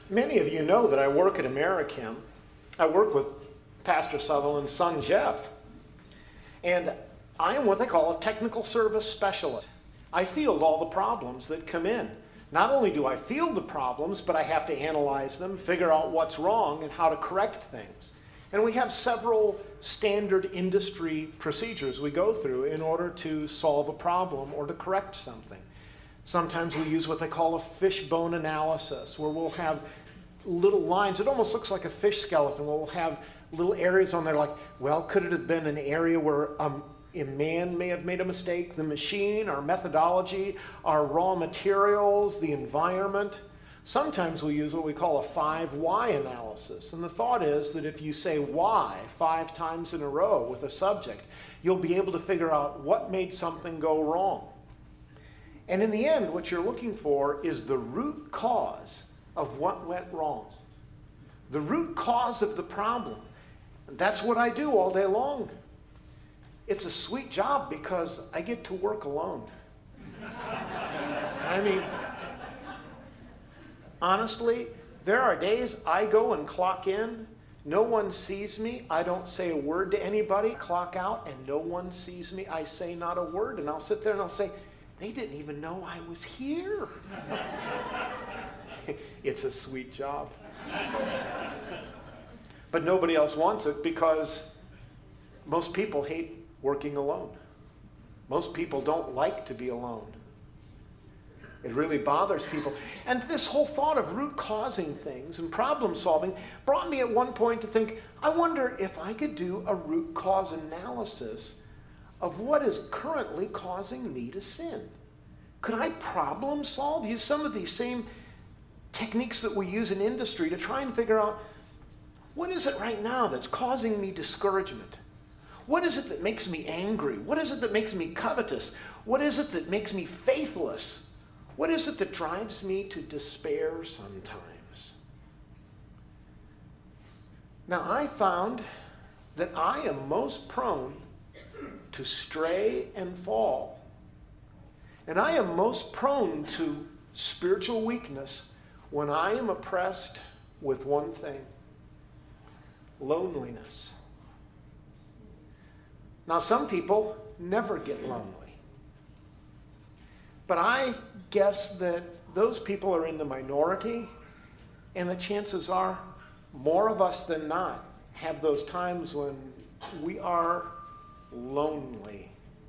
Many of you know that I work at Americhem. I work with Pastor Sutherland's son, Jeff. And I am what they call a technical service specialist. I field all the problems that come in. Not only do I field the problems, but I have to analyze them, figure out what's wrong, and how to correct things. And we have several standard industry procedures we go through in order to solve a problem or to correct something. Sometimes we use what they call a fishbone analysis, where we'll have little lines. It almost looks like a fish skeleton. We'll have little areas on there like, well, could it have been an area where a man may have made a mistake? The machine, our methodology, our raw materials, the environment. Sometimes we use what we call a 5 why analysis. And the thought is that if you say why 5 times in a row with a subject, you'll be able to figure out what made something go wrong. And in the end, what you're looking for is the root cause of what went wrong. The root cause of the problem. And that's what I do all day long. It's a sweet job because I get to work alone. I mean, honestly, there are days I go and clock in, no one sees me, I don't say a word to anybody, clock out, and no one sees me, I say not a word, and I'll sit there and I'll say, they didn't even know I was here. It's a sweet job. But nobody else wants it because most people hate working alone. Most people don't like to be alone. It really bothers people. And this whole thought of root causing things and problem solving brought me at one point to think, I wonder if I could do a root cause analysis of what is currently causing me to sin. Could I problem solve? Use some of these same techniques that we use in industry to try and figure out what is it right now that's causing me discouragement? What is it that makes me angry? What is it that makes me covetous? What is it that makes me faithless? What is it that drives me to despair sometimes? Now, I found that I am most prone to stray and fall. And I am most prone to spiritual weakness when I am oppressed with one thing: loneliness. Now, some people never get lonely. But I guess that those people are in the minority, and the chances are more of us than not have those times when we are lonely.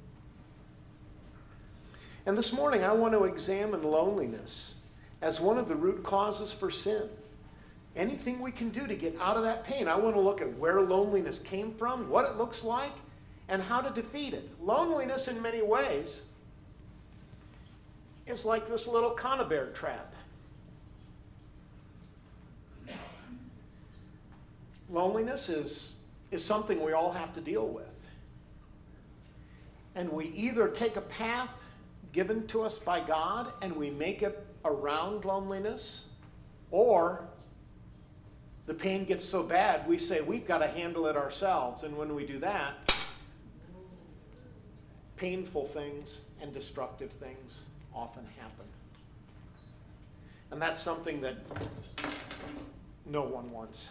And this morning I want to examine loneliness as one of the root causes for sin. Anything we can do to get out of that pain. I want to look at where loneliness came from, what it looks like, and how to defeat it. Loneliness in many ways is like this little conibear trap. Loneliness is something we all have to deal with. And we either take a path given to us by God and we make it around loneliness, or the pain gets so bad we say we've got to handle it ourselves. And when we do that, painful things and destructive things often happen. And that's something that no one wants.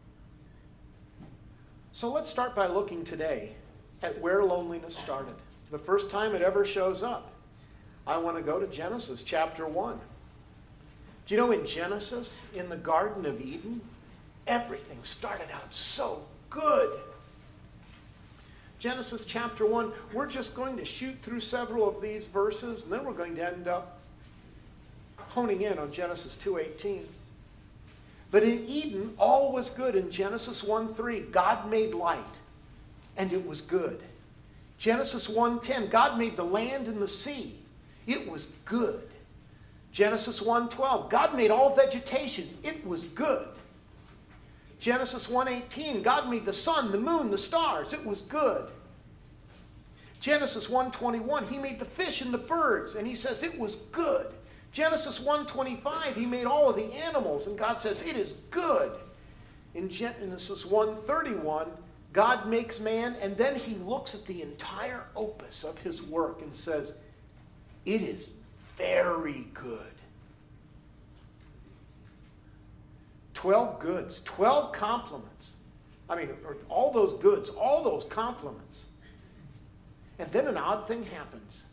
So let's start by looking today at where loneliness started. The first time it ever shows up. I want to go to Genesis chapter 1. Do you know in Genesis, in the Garden of Eden, everything started out so good. Genesis chapter 1, we're just going to shoot through several of these verses, and then we're going to end up honing in on Genesis 2:18. But in Eden, all was good. In Genesis 1:3, God made light, and it was good. Genesis 1:10, God made the land and the sea. It was good. Genesis 1:12, God made all vegetation. It was good. Genesis 1:18, God made the sun, the moon, the stars. It was good. Genesis 1:21, he made the fish and the birds, and he says it was good. Genesis 1:25, he made all of the animals, and God says it is good. In Genesis 1:31, God makes man, and then he looks at the entire opus of his work and says, it is very good. 12 goods, 12 compliments. I mean, all those goods, all those compliments. And then an odd thing happens.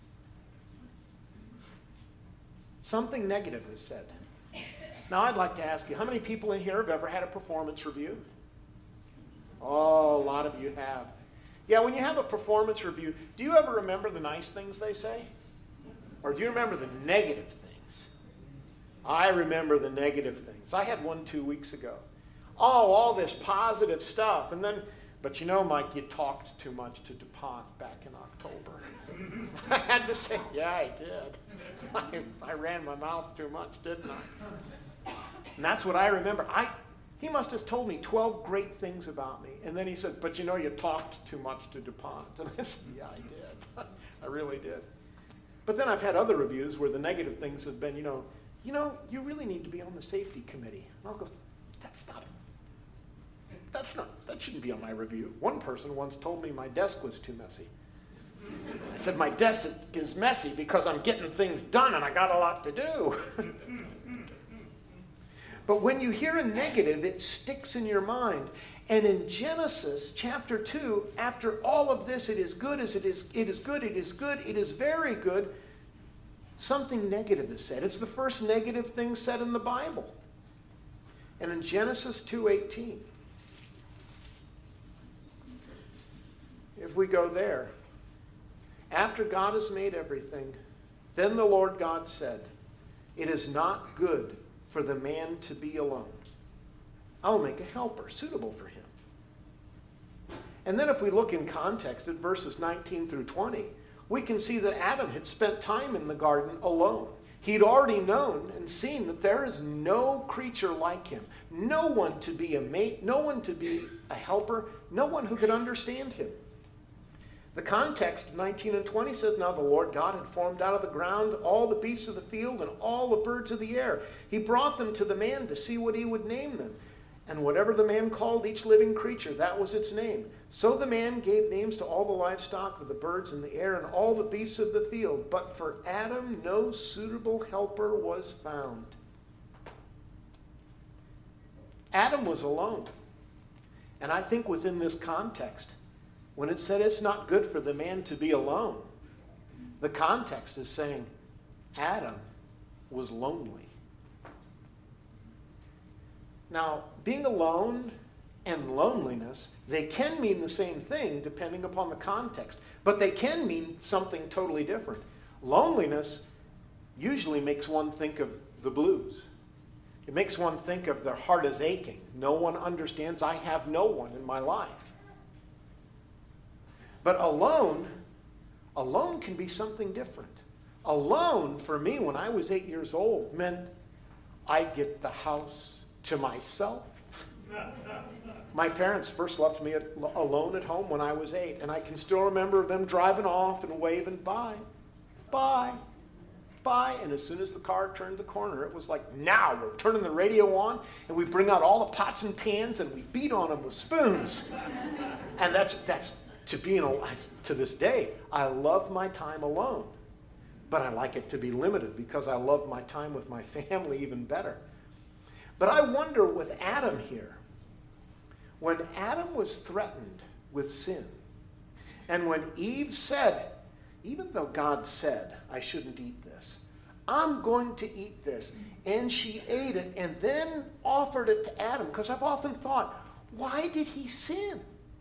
Something negative is said. Now, I'd like to ask you, how many people in here have ever had a performance review? Oh, a lot of you have. Yeah, when you have a performance review, do you ever remember the nice things they say? Or do you remember the negative things? I remember the negative things. I had one 2 weeks ago. Oh, all this positive stuff. And then, but you know, Mike, you talked too much to DuPont back in October. I had to say, yeah, I did. I ran my mouth too much, didn't I? And that's what I remember. He must have told me 12 great things about me. And then he said, but you know, you talked too much to DuPont. And I said, yeah, I did. I really did. But then I've had other reviews where the negative things have been, you really need to be on the safety committee. And I'll go, that shouldn't be on my review. One person once told me my desk was too messy. I said, my desk is messy because I'm getting things done and I got a lot to do. But when you hear a negative, it sticks in your mind. And in Genesis chapter 2, after all of this, it is good as it is good, it is good, it is very good, something negative is said. It's the first negative thing said in the Bible. And in Genesis 2:18, if we go there, after God has made everything, then the Lord God said, it is not good for the man to be alone. I'll make a helper suitable for him. And then if we look in context at verses 19 through 20, we can see that Adam had spent time in the garden alone. He'd already known and seen that there is no creature like him, no one to be a mate, no one to be a helper, no one who could understand him. The context, 19 and 20, says, now the Lord God had formed out of the ground all the beasts of the field and all the birds of the air. He brought them to the man to see what he would name them. And whatever the man called each living creature, that was its name. So the man gave names to all the livestock of the birds in the air and all the beasts of the field. But for Adam no suitable helper was found. Adam was alone. And I think within this context, when it said it's not good for the man to be alone, the context is saying Adam was lonely. Now, being alone and loneliness, they can mean the same thing depending upon the context, but they can mean something totally different. Loneliness usually makes one think of the blues. It makes one think of their heart is aching. No one understands. I have no one in my life. But alone can be something different. Alone, for me, when I was 8 years old, meant I get the house to myself. My parents first left me alone at home when I was 8, and I can still remember them driving off and waving, bye, bye, bye. And as soon as the car turned the corner, it was like, now we're turning the radio on, and we bring out all the pots and pans, and we beat on them with spoons. And that's to this day, I love my time alone. But I like it to be limited because I love my time with my family even better. But I wonder with Adam here, when Adam was threatened with sin, and when Eve said, even though God said, I shouldn't eat this, I'm going to eat this. And she ate it and then offered it to Adam. Because I've often thought, why did he sin?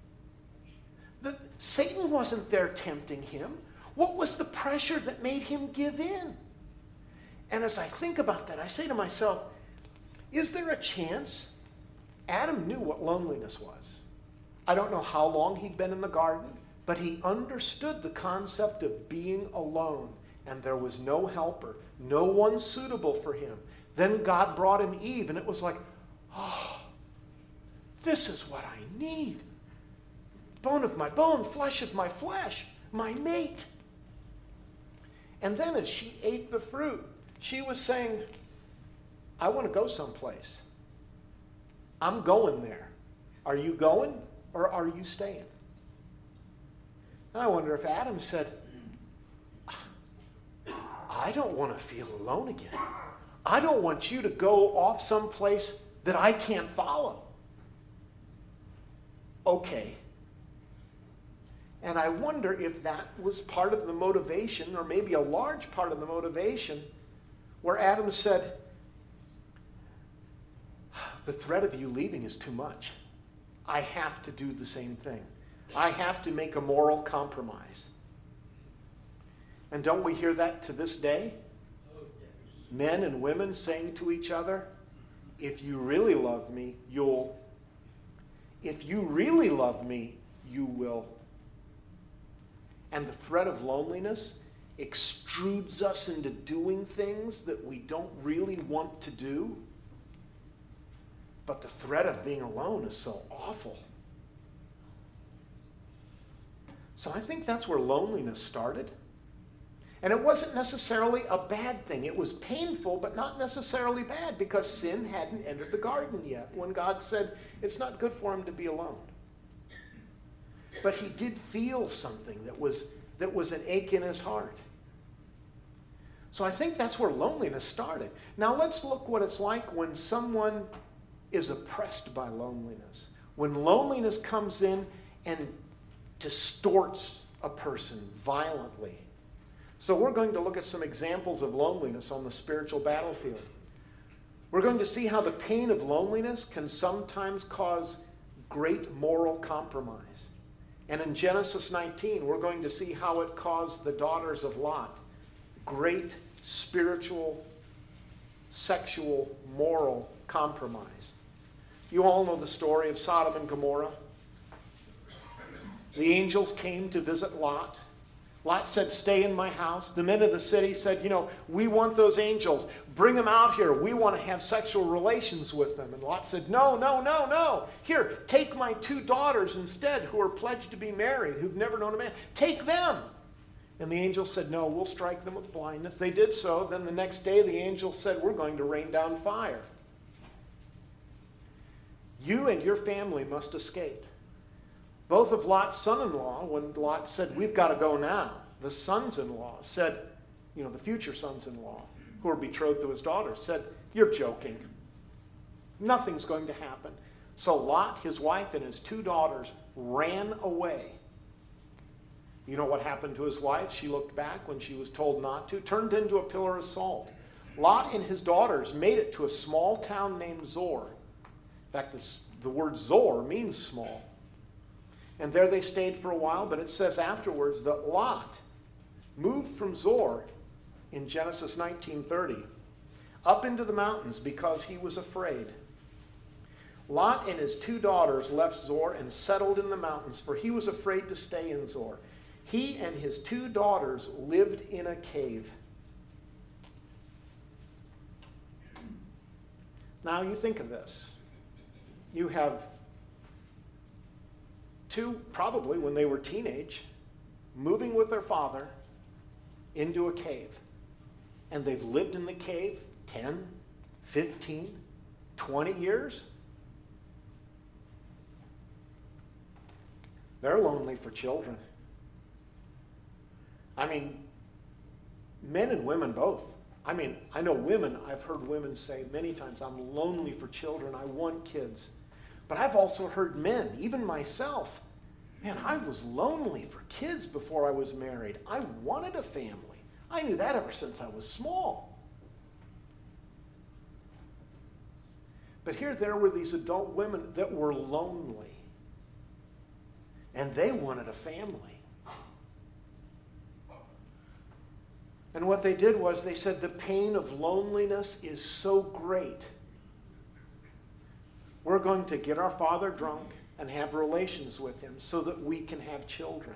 Satan wasn't there tempting him. What was the pressure that made him give in? And as I think about that, I say to myself, is there a chance Adam knew what loneliness was? I don't know how long he'd been in the garden, but he understood the concept of being alone, and there was no helper, no one suitable for him. Then God brought him Eve, and it was like, oh, this is what I need. Bone of my bone, flesh of my flesh, my mate. And then as she ate the fruit, she was saying, I want to go someplace. I'm going there. Are you going or are you staying? And I wonder if Adam said, I don't want to feel alone again. I don't want you to go off someplace that I can't follow. Okay. And I wonder if that was part of the motivation, or maybe a large part of the motivation, where Adam said, the threat of you leaving is too much. I have to do the same thing. I have to make a moral compromise. And don't we hear that to this day? Men and women saying to each other, if you really love me, you'll. If you really love me, you will. And the threat of loneliness extrudes us into doing things that we don't really want to do. But the threat of being alone is so awful. So I think that's where loneliness started. And it wasn't necessarily a bad thing. It was painful, but not necessarily bad, because sin hadn't entered the garden yet when God said it's not good for him to be alone. But he did feel something that was an ache in his heart. So I think that's where loneliness started. Now let's look what it's like when someone is oppressed by loneliness. When loneliness comes in and distorts a person violently. So we're going to look at some examples of loneliness on the spiritual battlefield. We're going to see how the pain of loneliness can sometimes cause great moral compromise. And in Genesis 19, we're going to see how it caused the daughters of Lot great spiritual, sexual, moral compromise. You all know the story of Sodom and Gomorrah. The angels came to visit Lot. Lot said, stay in my house. The men of the city said, we want those angels. Bring them out here. We want to have sexual relations with them. And Lot said, no, no, no, no. Here, take my 2 daughters instead who are pledged to be married, who've never known a man. Take them. And the angels said, no, we'll strike them with blindness. They did so. Then the next day the angels said, we're going to rain down fire. You and your family must escape. Both of Lot's son-in-law, when Lot said, we've got to go now, the sons-in-law said, the future sons-in-law, who were betrothed to his daughters, said, you're joking. Nothing's going to happen. So Lot, his wife, and his 2 daughters ran away. You know what happened to his wife? She looked back when she was told not to, turned into a pillar of salt. Lot and his daughters made it to a small town named Zor. In fact, the word Zor means small. And there they stayed for a while, but it says afterwards that Lot moved from Zor in Genesis 19:30 up into the mountains because he was afraid. Lot and his 2 daughters left Zor and settled in the mountains, for he was afraid to stay in Zor. He and his 2 daughters lived in a cave. Now you think of this. You have 2, probably when they were teenage, moving with their father into a cave. And they've lived in the cave 10, 15, 20 years. They're lonely for children. I mean, men and women both. I mean, I know women, I've heard women say many times, I'm lonely for children, I want kids. But I've also heard men, even myself, man, I was lonely for kids before I was married. I wanted a family. I knew that ever since I was small. But here there were these adult women that were lonely. And they wanted a family. And what they did was they said the pain of loneliness is so great. We're going to get our father drunk and have relations with him so that we can have children.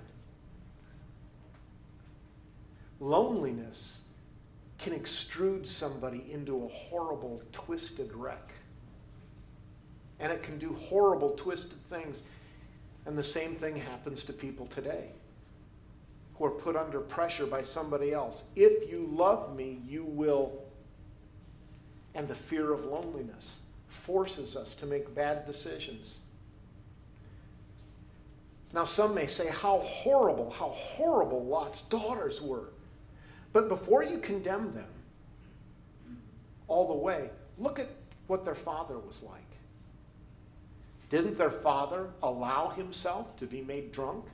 Loneliness can extrude somebody into a horrible, twisted wreck. And it can do horrible, twisted things. And the same thing happens to people today who are put under pressure by somebody else. If you love me, you will. And the fear of loneliness forces us to make bad decisions. Now some may say how horrible Lot's daughters were. But before you condemn them all the way, look at what their father was like. Didn't their father allow himself to be made drunk?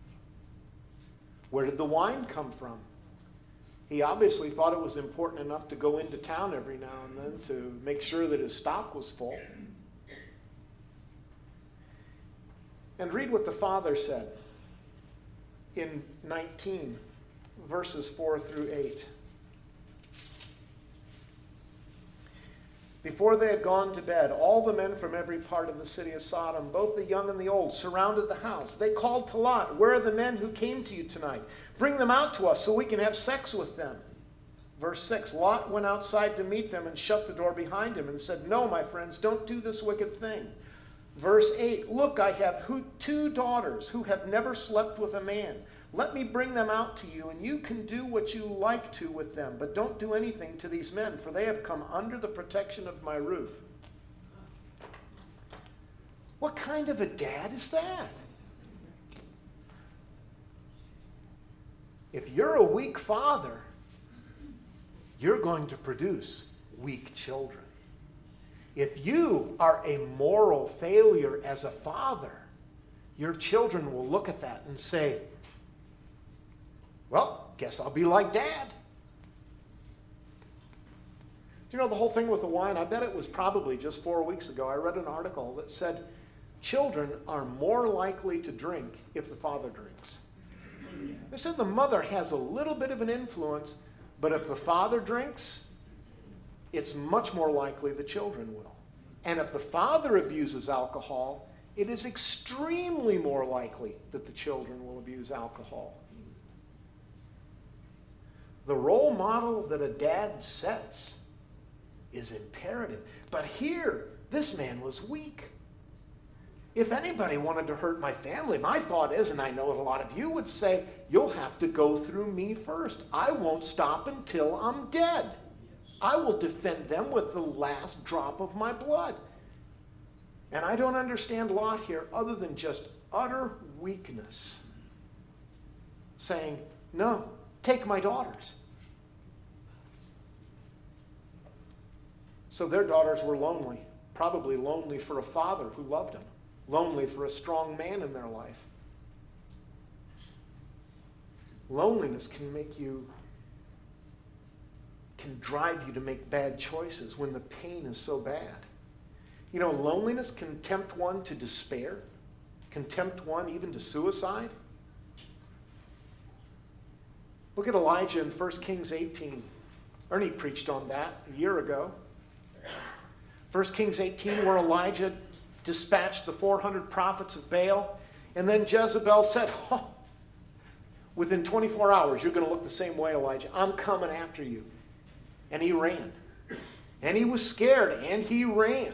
Where did the wine come from? He obviously thought it was important enough to go into town every now and then to make sure that his stock was full. And read what the father said in 19, verses 4 through 8. Before they had gone to bed, all the men from every part of the city of Sodom, both the young and the old, surrounded the house. They called to Lot, "Where are the men who came to you tonight? Bring them out to us so we can have sex with them." Verse 6, Lot went outside to meet them and shut the door behind him and said, "No, my friends, don't do this wicked thing." Verse 8, "Look, I have 2 daughters who have never slept with a man. Let me bring them out to you, and you can do what you like to with them. But don't do anything to these men, for they have come under the protection of my roof." What kind of a dad is that? If you're a weak father, you're going to produce weak children. If you are a moral failure as a father, your children will look at that and say, "Well, guess I'll be like Dad." Do you know the whole thing with the wine? I bet it was probably just 4 weeks ago. I read an article that said children are more likely to drink if the father drinks. They said the mother has a little bit of an influence, but if the father drinks, it's much more likely the children will. And if the father abuses alcohol, it is extremely more likely that the children will abuse alcohol. The role model that a dad sets is imperative. But here, this man was weak. If anybody wanted to hurt my family, my thought is, and I know a lot of you would say, "You'll have to go through me first. I won't stop until I'm dead. I will defend them with the last drop of my blood." And I don't understand Lot here other than just utter weakness. Saying, "No, take my daughters." So their daughters were lonely, probably lonely for a father who loved them, lonely for a strong man in their life. Loneliness can drive you to make bad choices when the pain is so bad. You know, loneliness can tempt one to despair, can tempt one even to suicide. Look at Elijah in 1 Kings 18. Ernie preached on that a year ago. 1 Kings 18, where Elijah dispatched the 400 prophets of Baal, and then Jezebel said, "Oh, within 24 hours, you're going to look the same way, Elijah. I'm coming after you." And he ran. And he was scared, and he ran.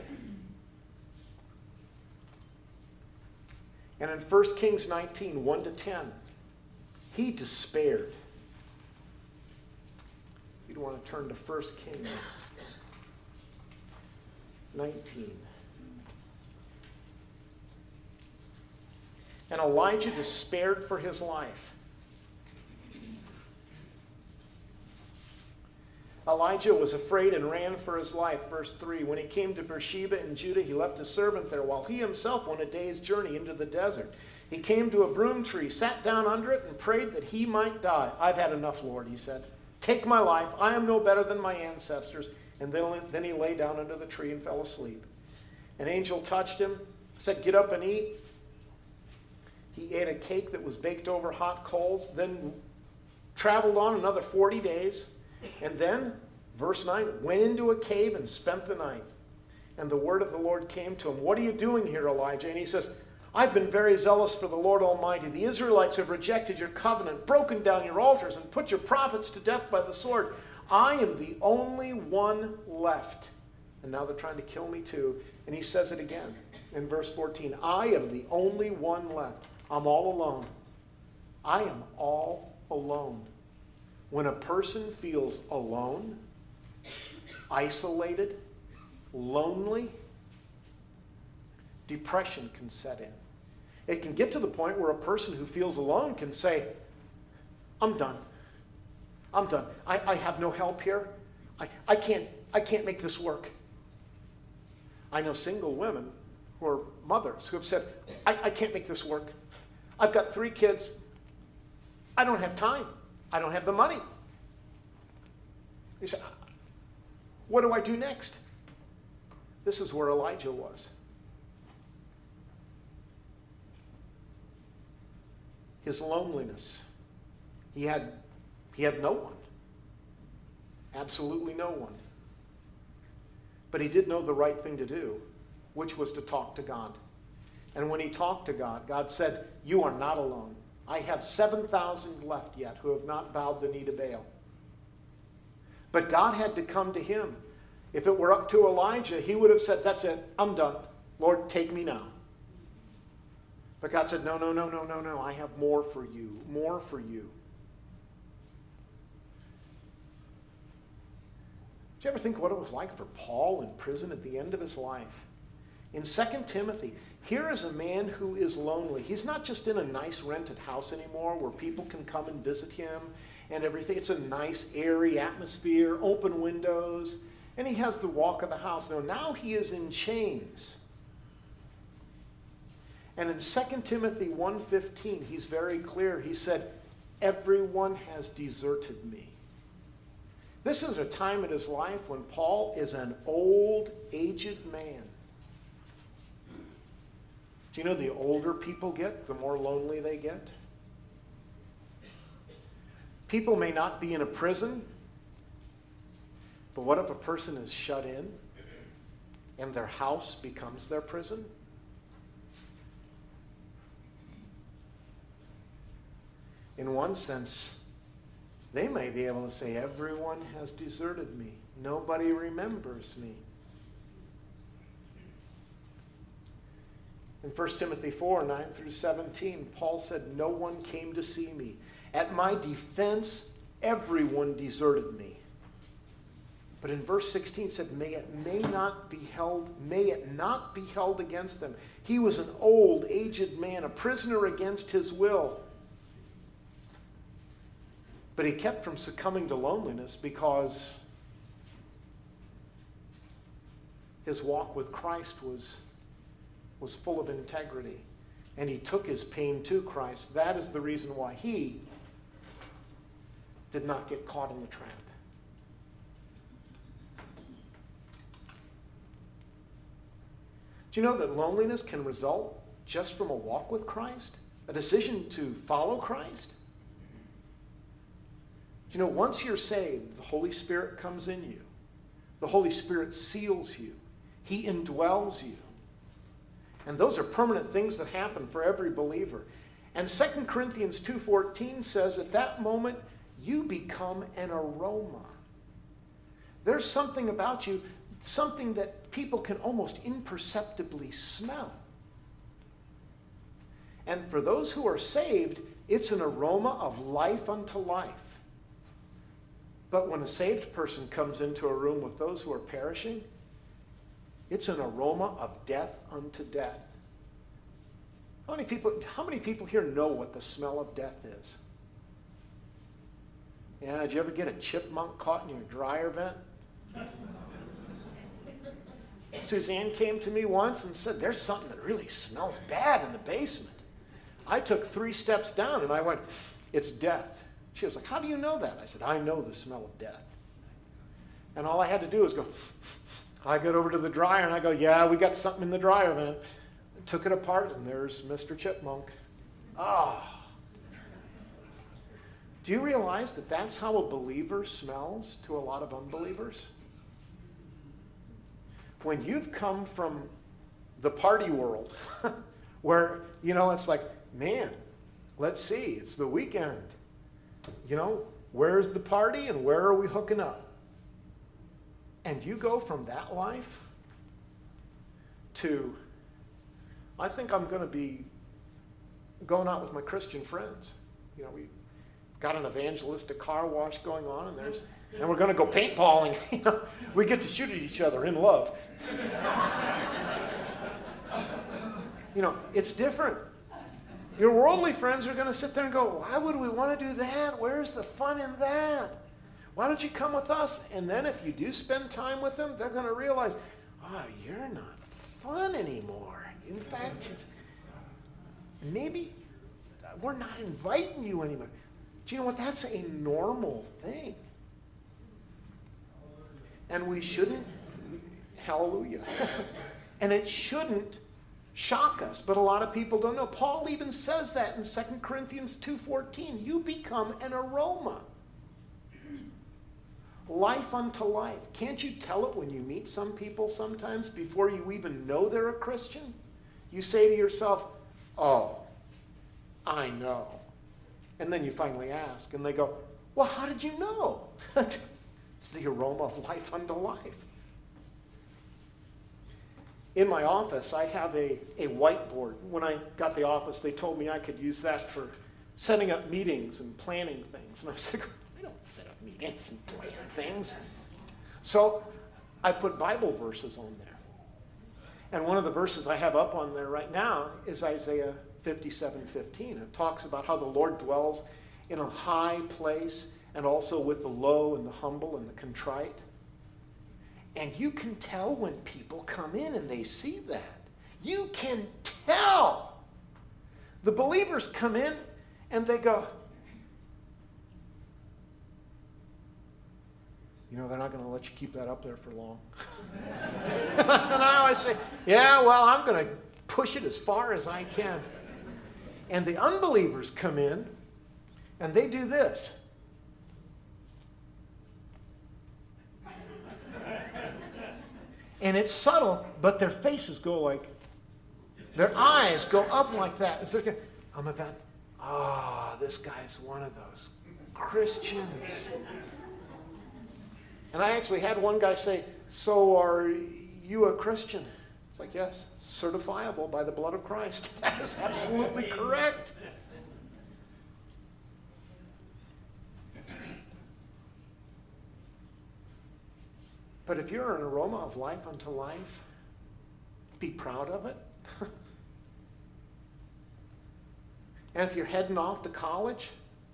And in 1 Kings 19, 1-10, he despaired. You'd want to turn to 1 Kings 19. And Elijah despaired for his life. Elijah was afraid and ran for his life. Verse 3, when he came to Beersheba in Judah, he left his servant there, while he himself went a day's journey into the desert. He came to a broom tree, sat down under it, and prayed that he might die. "I've had enough, Lord," he said. "Take my life. I am no better than my ancestors." And then he lay down under the tree and fell asleep. An angel touched him, said, "Get up and eat." He ate a cake that was baked over hot coals, then traveled on another 40 days. And then, verse 9, went into a cave and spent the night. And the word of the Lord came to him, "What are you doing here, Elijah?" And he says, "I've been very zealous for the Lord Almighty. The Israelites have rejected your covenant, broken down your altars, and put your prophets to death by the sword. I am the only one left." And now they're trying to kill me too. And he says it again in verse 14. "I am the only one left. I'm all alone. I am all alone." When a person feels alone, isolated, lonely, depression can set in. It can get to the point where a person who feels alone can say, "I'm done. I'm done. I have no help here. I can't make this work." I know single women who are mothers who have said, I can't make this work. I've got 3 kids. I don't have time. I don't have the money. You say, what do I do next? This is where Elijah was. His loneliness. He had no one. Absolutely no one. But he did know the right thing to do, which was to talk to God. And when he talked to God, God said, you are not alone. I have 7,000 left yet who have not bowed the knee to Baal. But God had to come to him. If it were up to Elijah, he would have said, that's it, I'm done. Lord, take me now. But God said, no, I have more for you, more for you. Did you ever think what it was like for Paul in prison at the end of his life? In 2 Timothy, here is a man who is lonely. He's not just in a nice rented house anymore where people can come and visit him and everything. It's a nice, airy atmosphere, open windows, and he has the walk of the house. Now he is in chains. And in 2 Timothy 1:15, he's very clear. He said, everyone has deserted me. This is a time in his life when Paul is an old, aged man. Do you know the older people get, the more lonely they get? People may not be in a prison, but what if a person is shut in and their house becomes their prison? In one sense, they may be able to say, everyone has deserted me. Nobody remembers me. In 1 Timothy 4:9-17, Paul said, no one came to see me. At my defense, everyone deserted me. But in verse 16 it said, may it not be held against them. He was an old, aged man, a prisoner against his will. But he kept from succumbing to loneliness because his walk with Christ was full of integrity. And he took his pain to Christ. That is the reason why he did not get caught in the trap. Do you know that loneliness can result just from a walk with Christ? A decision to follow Christ? Do you know, once you're saved, the Holy Spirit comes in you. The Holy Spirit seals you. He indwells you. And those are permanent things that happen for every believer. And 2 Corinthians 2:14 says, at that moment, you become an aroma. There's something about you, something that people can almost imperceptibly smell. And for those who are saved, it's an aroma of life unto life. But when a saved person comes into a room with those who are perishing, it's an aroma of death unto death. How many people here know what the smell of death is? Yeah, did you ever get a chipmunk caught in your dryer vent? Suzanne came to me once and said, there's something that really smells bad in the basement. I took 3 steps down and I went, it's death. She was like, how do you know that? I said, I know the smell of death. And all I had to do was go, I got over to the dryer and I go, yeah, we got something in the dryer vent. I took it apart and there's Mr. Chipmunk. Ah. Do you realize that that's how a believer smells to a lot of unbelievers? When you've come from the party world, where, it's like, man, let's see, it's the weekend. Where's the party and where are we hooking up? And you go from that life to, I think I'm going to be going out with my Christian friends. We got an evangelistic car wash going on, and we're going to go paintballing. We get to shoot at each other in love. It's different. Your worldly friends are going to sit there and go, why would we want to do that? Where's the fun in that? Why don't you come with us? And then if you do spend time with them, they're going to realize, oh, you're not fun anymore. In fact, maybe we're not inviting you anymore. Do you know what? That's a normal thing. And we shouldn't, hallelujah, and it shouldn't shock us, but a lot of people don't know. Paul even says that in 2 Corinthians 2:14. You become an aroma. Life unto life. Can't you tell it when you meet some people sometimes before you even know they're a Christian? You say to yourself, oh, I know. And then you finally ask, and they go, well, how did you know? It's the aroma of life unto life. In my office, I have a whiteboard. When I got the office, they told me I could use that for setting up meetings and planning things. And I was like, I don't set up meetings and plan things. So I put Bible verses on there. And one of the verses I have up on there right now is Isaiah 57:15. It talks about how the Lord dwells in a high place and also with the low and the humble and the contrite. And you can tell when people come in and they see that. You can tell. The believers come in and they go, you know, they're not going to let you keep that up there for long. And I always say, yeah, well, I'm going to push it as far as I can. And the unbelievers come in and they do this. And it's subtle, but their faces go like, their eyes go up like that. It's like, I'm about, this guy's one of those Christians. And I actually had one guy say, so are you a Christian? It's like, yes, certifiable by the blood of Christ. That is absolutely correct. But if you're an aroma of life unto life, be proud of it. And if you're heading off to college,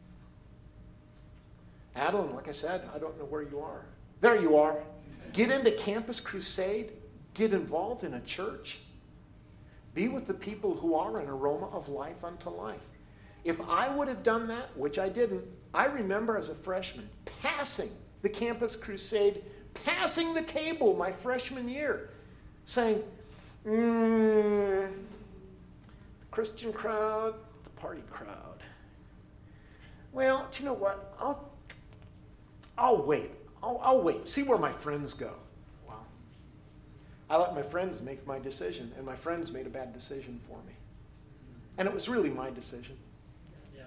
Adeline, like I said, I don't know where you are. There you are. Get into Campus Crusade. Get involved in a church. Be with the people who are an aroma of life unto life. If I would have done that, which I didn't, I remember as a freshman passing the Campus Crusade, passing the table my freshman year, saying, the Christian crowd, the party crowd. Well, do you know what? I'll wait. I'll wait. See where my friends go. Wow. I let my friends make my decision, and my friends made a bad decision for me. And it was really my decision. Yeah.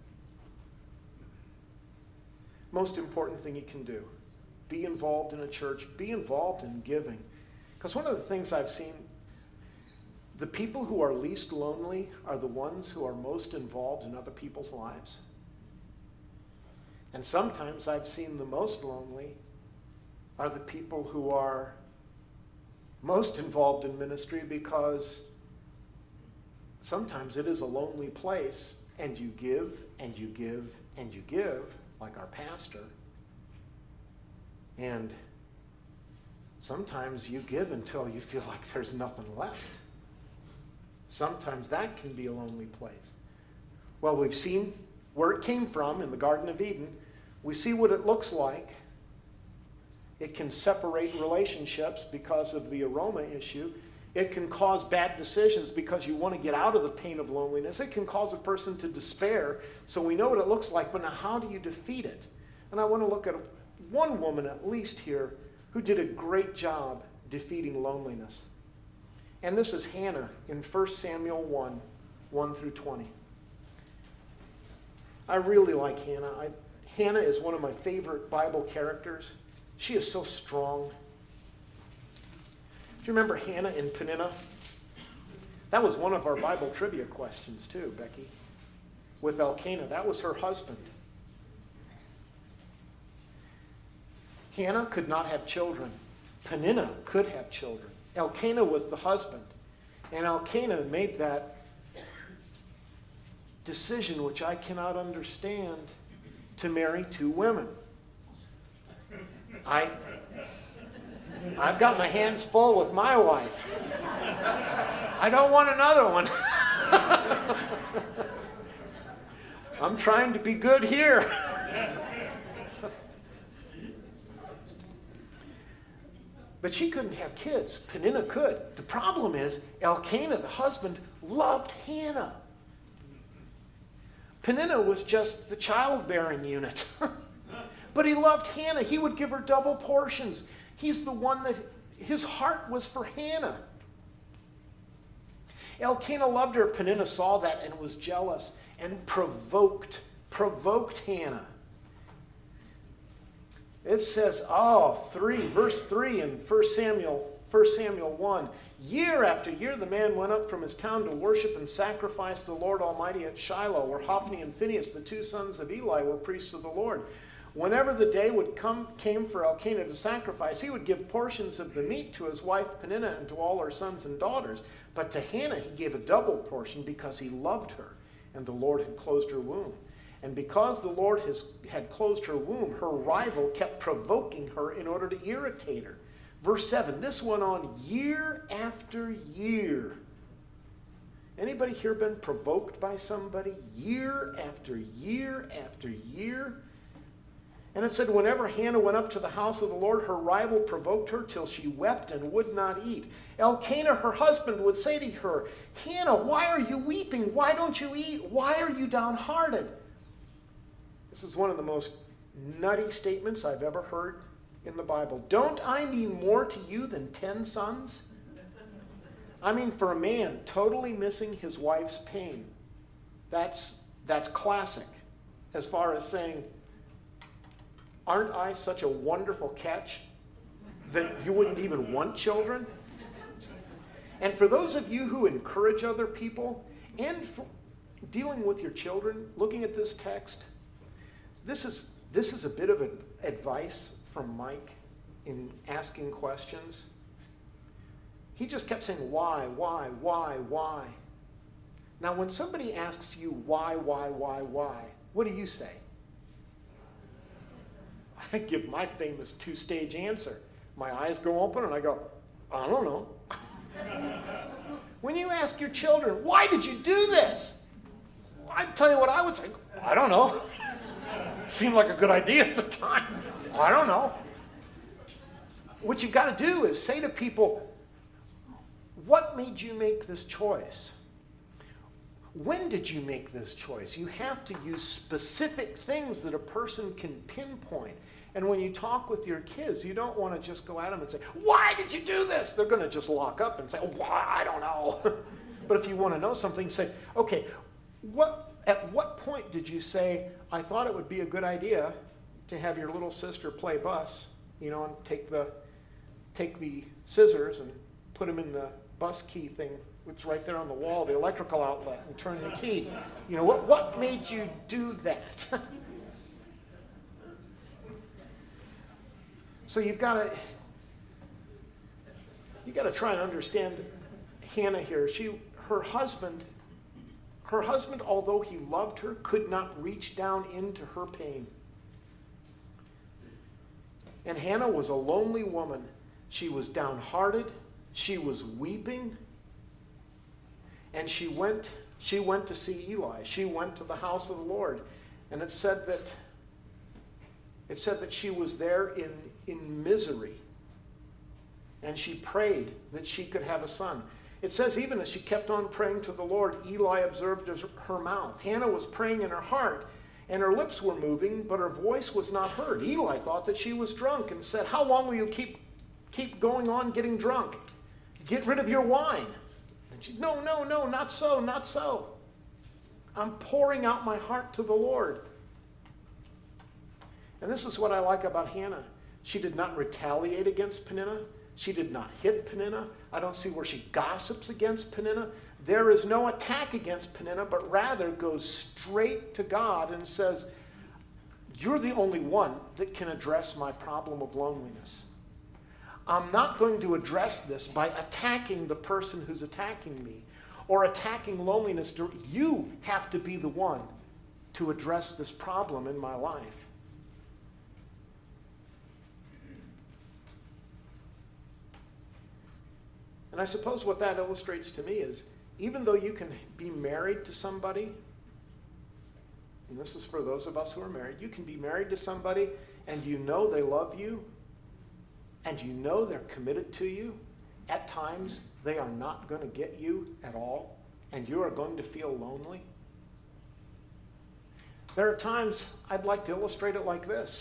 Most important thing you can do. Be involved in a church. Be involved in giving. Because one of the things I've seen, the people who are least lonely are the ones who are most involved in other people's lives. And sometimes I've seen the most lonely are the people who are most involved in ministry, because sometimes it is a lonely place, and you give and you give and you give, like our pastor. And sometimes you give until you feel like there's nothing left. Sometimes that can be a lonely place. Well, we've seen where it came from in the Garden of Eden. We see what it looks like. It can separate relationships because of the aroma issue. It can cause bad decisions because you want to get out of the pain of loneliness. It can cause a person to despair. So we know what it looks like, but now how do you defeat it? And I want to look at one woman at least here who did a great job defeating loneliness. And this is Hannah in 1 Samuel 1 through 20. I really like Hannah. Hannah is one of my favorite Bible characters. She is so strong. Do you remember Hannah in Peninnah? That was one of our Bible trivia questions too, Becky. With Elkanah. That was her husband. Hannah could not have children. Peninnah could have children. Elkanah was the husband. And Elkanah made that decision, which I cannot understand, to marry two women. I've got my hands full with my wife. I don't want another one. I'm trying to be good here. But she couldn't have kids. Peninnah could. The problem is Elkanah, the husband, loved Hannah. Peninnah was just the childbearing unit. But he loved Hannah. He would give her double portions. He's the one that his heart was for Hannah. Elkanah loved her. Peninnah saw that and was jealous and provoked Hannah. It says, verse 3 in 1 Samuel 1. Year after year the man went up from his town to worship and sacrifice the Lord Almighty at Shiloh, where Hophni and Phinehas, the two sons of Eli, were priests of the Lord. Whenever the day came for Elkanah to sacrifice, he would give portions of the meat to his wife Peninnah and to all her sons and daughters. But to Hannah he gave a double portion because he loved her, and the Lord had closed her womb. And because the Lord had closed her womb, her rival kept provoking her in order to irritate her. Verse 7, this went on year after year. Anybody here been provoked by somebody year after year after year? And it said, whenever Hannah went up to the house of the Lord, her rival provoked her till she wept and would not eat. Elkanah, her husband, would say to her, Hannah, why are you weeping? Why don't you eat? Why are you downhearted? This is one of the most nutty statements I've ever heard in the Bible. Don't I mean more to you than 10 sons? I mean, for a man totally missing his wife's pain, that's classic as far as saying, aren't I such a wonderful catch that you wouldn't even want children? And for those of you who encourage other people and for dealing with your children, looking at this text, this is a bit of advice from Mike in asking questions. He just kept saying, why? Now, when somebody asks you why, what do you say? I give my famous two-stage answer. My eyes go open and I go, I don't know. When you ask your children, why did you do this? I'd tell you what I would say. I don't know. Seemed like a good idea at the time. I don't know. What you've got to do is say to people, what made you make this choice? When did you make this choice? You have to use specific things that a person can pinpoint. And when you talk with your kids, you don't want to just go at them and say, why did you do this? They're going to just lock up and say, oh, I don't know. But if you want to know something, say, okay, at what point did you say, I thought it would be a good idea to have your little sister play bus, and take the scissors and put them in the bus key thing, which is right there on the wall, the electrical outlet, and turn the key. What made you do that? So you got to try and understand Hannah here. Her husband, although he loved her, could not reach down into her pain. And Hannah was a lonely woman. She was downhearted. She was weeping. And she went to see Eli. She went to the house of the Lord. And it said that she was there in misery. And she prayed that she could have a son. It says even as she kept on praying to the Lord, Eli observed her mouth. Hannah was praying in her heart, and her lips were moving, but her voice was not heard. Eli thought that she was drunk and said, how long will you keep going on getting drunk? Get rid of your wine. And she, no, not so. I'm pouring out my heart to the Lord. And this is what I like about Hannah. She did not retaliate against Peninnah. She did not hit Peninnah. I don't see where she gossips against Peninnah. There is no attack against Peninnah, but rather goes straight to God and says, you're the only one that can address my problem of loneliness. I'm not going to address this by attacking the person who's attacking me or attacking loneliness. You have to be the one to address this problem in my life. And And I suppose what that illustrates to me is, even though you can be married to somebody, and this is for those of us who are married, you can be married to somebody and you know they love you and you know they're committed to you. At times, they are not going to get you at all, and you are going to feel lonely. There are times I'd like to illustrate it like this.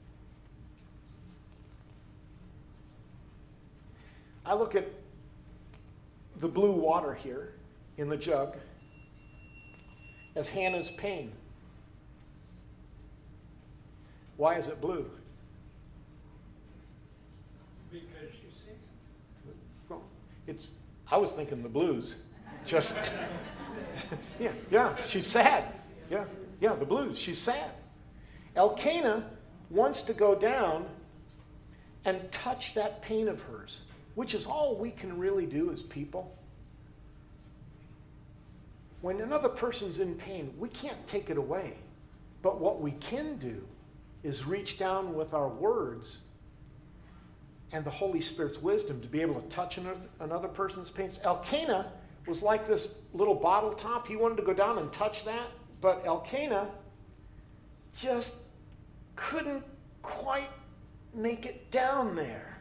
I look at the blue water here in the jug as Hannah's pain. Why is it blue? Because she's sick. Well, I was thinking the blues. Just, yeah, she's sad. Yeah, the blues, she's sad. Elkanah wants to go down and touch that pain of hers, which is all we can really do as people. When another person's in pain, we can't take it away. But what we can do is reach down with our words and the Holy Spirit's wisdom to be able to touch another person's pain. Elkanah was like this little bottle top. He wanted to go down and touch that, but Elkanah just couldn't quite make it down there.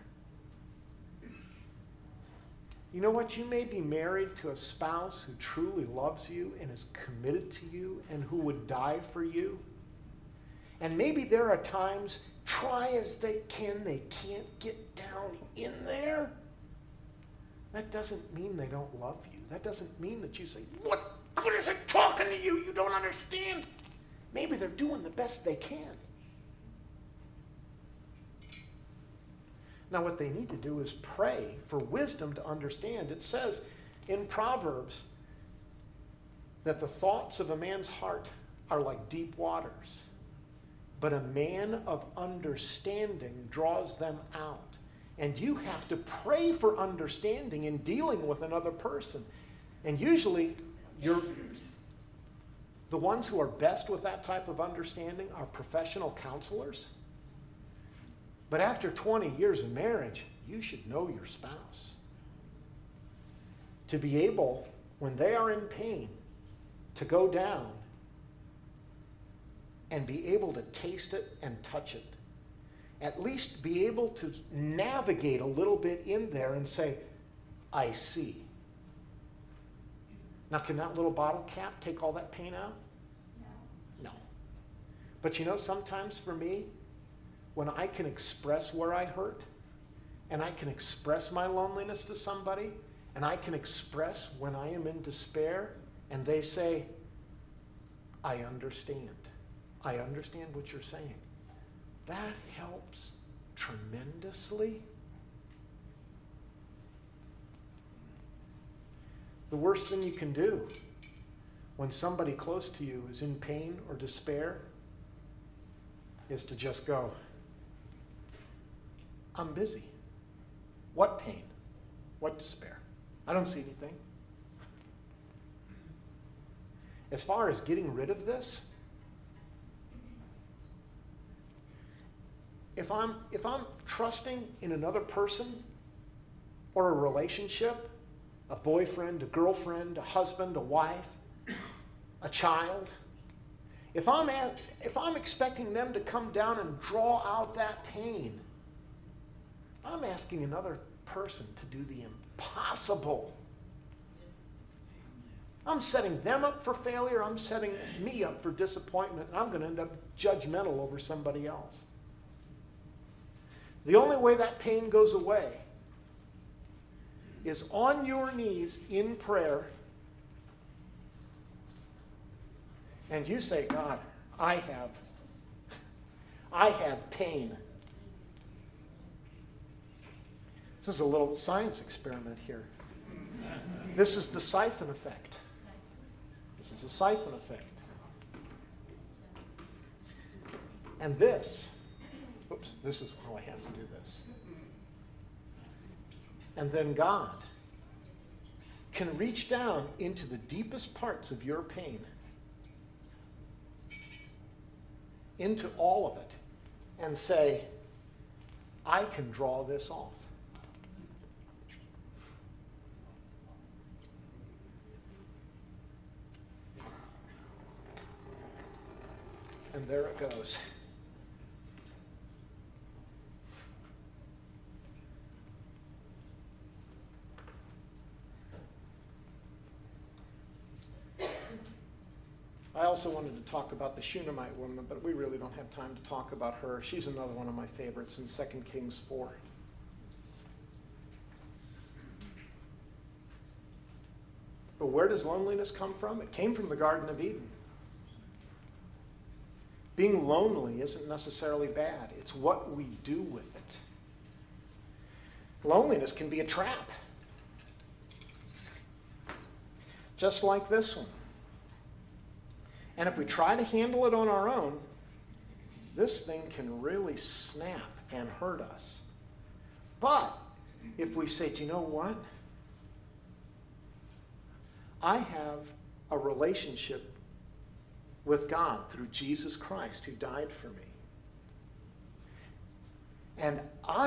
You know what? You may be married to a spouse who truly loves you and is committed to you and who would die for you. And maybe there are times, try as they can, they can't get down in there. That doesn't mean they don't love you. That doesn't mean that you say, what good is it talking to you? You don't understand. Maybe they're doing the best they can. Now, what they need to do is pray for wisdom to understand. It says in Proverbs that the thoughts of a man's heart are like deep waters, but a man of understanding draws them out. And you have to pray for understanding in dealing with another person. And usually, the ones who are best with that type of understanding are professional counselors. But after 20 years of marriage, you should know your spouse. To be able, when they are in pain, to go down and be able to taste it and touch it. At least be able to navigate a little bit in there and say, I see. Now, can that little bottle cap take all that pain out? No. But you know, sometimes for me, when I can express where I hurt, and I can express my loneliness to somebody, and I can express when I am in despair, and they say, I understand. I understand what you're saying. That helps tremendously. The worst thing you can do when somebody close to you is in pain or despair is to just go, I'm busy. What pain? What despair? I don't see anything. As far as getting rid of this, if I'm trusting in another person or a relationship, a boyfriend, a girlfriend, a husband, a wife, a child, if I'm expecting them to come down and draw out that pain, I'm asking another person to do the impossible. I'm setting them up for failure. I'm setting me up for disappointment, and I'm going to end up judgmental over somebody else. The only way that pain goes away is on your knees in prayer, and you say, God, I have pain. This is a little science experiment here. This is the siphon effect. This is a siphon effect. And this is how I have to do this. And then God can reach down into the deepest parts of your pain, into all of it, and say, I can draw this off. And there it goes. I also wanted to talk about the Shunammite woman, but we really don't have time to talk about her. She's another one of my favorites in 2 Kings 4. But where does loneliness come from? It came from the Garden of Eden. Being lonely isn't necessarily bad. It's what we do with it. Loneliness can be a trap. Just like this one. And if we try to handle it on our own, this thing can really snap and hurt us. But if we say, do you know what? I have a relationship with God through Jesus Christ who died for me. And I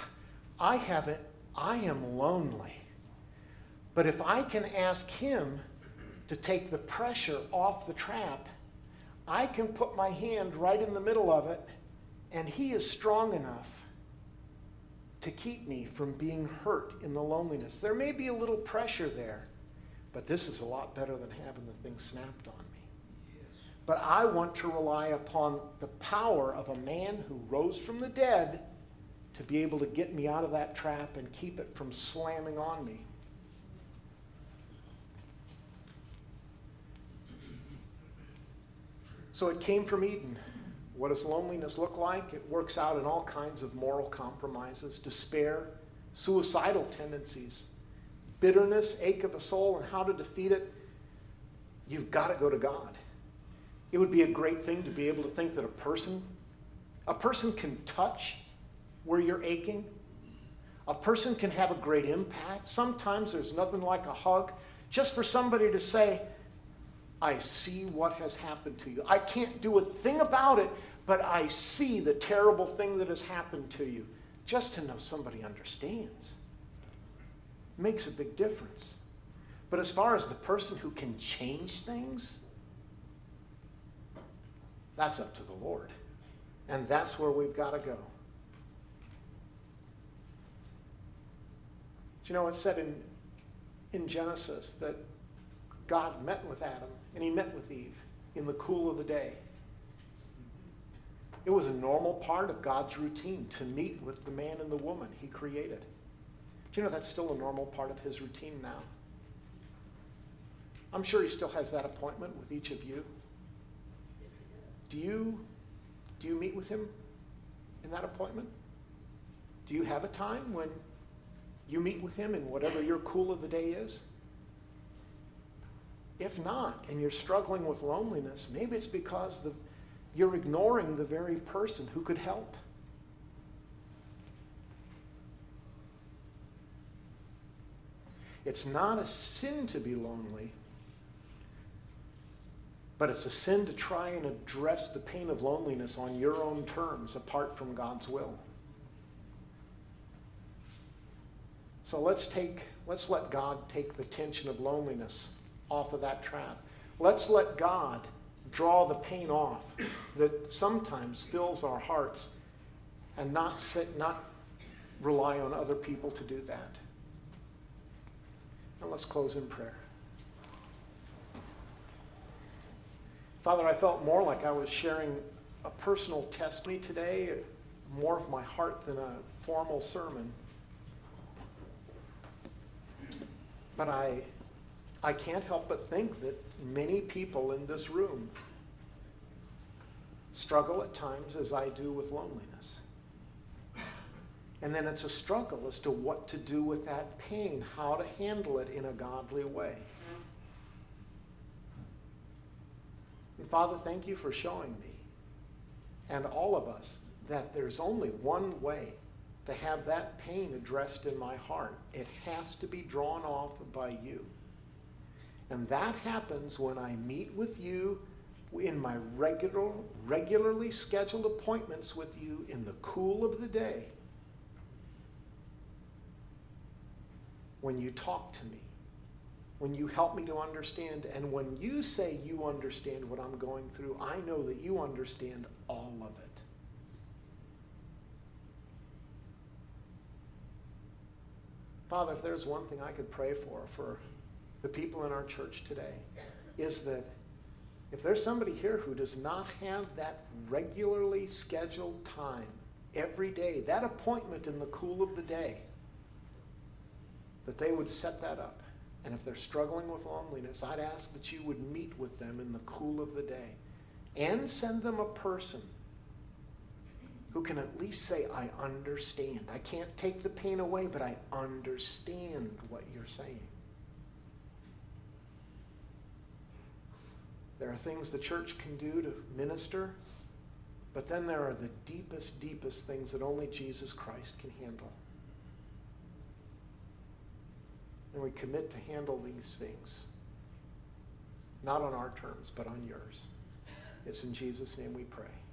am lonely. But if I can ask him to take the pressure off the trap, I can put my hand right in the middle of it, and he is strong enough to keep me from being hurt in the loneliness. There may be a little pressure there, but this is a lot better than having the thing snapped on me. Yes. But I want to rely upon the power of a man who rose from the dead to be able to get me out of that trap and keep it from slamming on me. So it came from Eden. What does loneliness look like? It works out in all kinds of moral compromises, despair, suicidal tendencies, bitterness, ache of the soul, and how to defeat it. You've got to go to God. It would be a great thing to be able to think that a person can touch where you're aching. A person can have a great impact. Sometimes there's nothing like a hug, just for somebody to say, I see what has happened to you. I can't do a thing about it, but I see the terrible thing that has happened to you. Just to know somebody understands makes a big difference. But as far as the person who can change things, that's up to the Lord. And that's where we've got to go. You know, it's said in Genesis that God met with Adam and he met with Eve in the cool of the day. It was a normal part of God's routine to meet with the man and the woman he created. Do you know that's still a normal part of his routine now? I'm sure he still has that appointment with each of you. Do you meet with him in that appointment? Do you have a time when you meet with him in whatever your cool of the day is? If not, and you're struggling with loneliness, maybe it's because you're ignoring the very person who could help. It's not a sin to be lonely, but it's a sin to try and address the pain of loneliness on your own terms, apart from God's will. So let's let God take the tension of loneliness off of that trap. Let's let God draw the pain off that sometimes fills our hearts, and not rely on other people to do that. And let's close in prayer. Father, I felt more like I was sharing a personal testimony today, more of my heart than a formal sermon. But I can't help but think that many people in this room struggle at times as I do with loneliness. And then it's a struggle as to what to do with that pain, how to handle it in a godly way. And Father, thank you for showing me and all of us that there's only one way to have that pain addressed in my heart. It has to be drawn off by you. And that happens when I meet with you in my regularly scheduled appointments with you in the cool of the day. When you talk to me when you help me to understand, and when you say you understand what I'm going through, I know that you understand all of it. Father, if there's one thing I could pray for the people in our church today, is that if there's somebody here who does not have that regularly scheduled time every day, that appointment in the cool of the day, that they would set that up. And if they're struggling with loneliness, I'd ask that you would meet with them in the cool of the day and send them a person who can at least say, I understand. I can't take the pain away, but I understand what you're saying. There are things the church can do to minister, but then there are the deepest, deepest things that only Jesus Christ can handle. And we commit to handle these things, not on our terms, but on yours. It's in Jesus' name we pray.